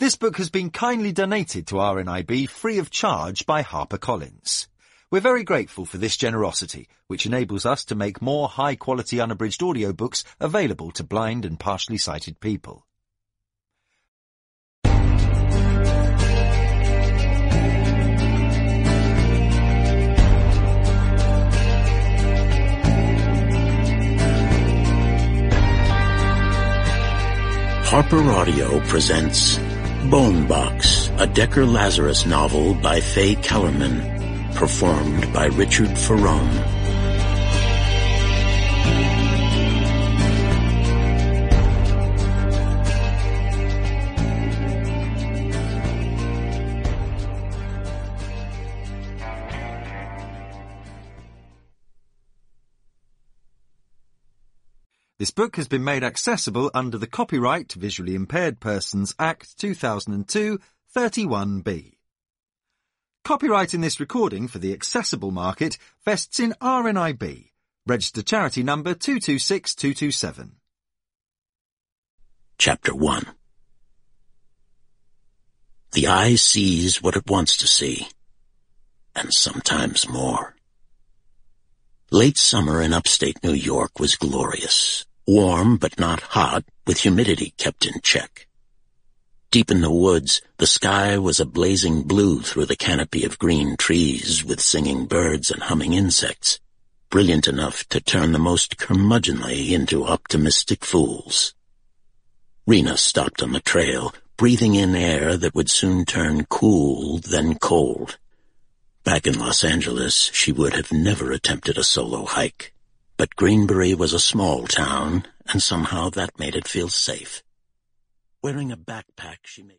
This book has been kindly donated to RNIB free of charge by HarperCollins. We're very grateful for this generosity, which enables us to make more high-quality unabridged audiobooks available to blind and partially sighted people. Harper Audio presents Bone Box, a Decker Lazarus novel by Faye Kellerman, performed by Richard Ferrone. This book has been made accessible under the Copyright Visually Impaired Persons Act 2002, 31B. Copyright in this recording for the accessible market vests in RNIB, registered charity number 226227. Chapter 1. The eye sees what it wants to see, and sometimes more. Late summer in upstate New York was glorious, warm but not hot, with humidity kept in check. Deep in the woods, the sky was a blazing blue through the canopy of green trees with singing birds and humming insects, brilliant enough to turn the most curmudgeonly into optimistic fools. Rena stopped on the trail, breathing in air that would soon turn cool, then cold. Back in Los Angeles, she would have never attempted a solo hike, but Greenbury was a small town, and somehow that made it feel safe. Wearing a backpack, she made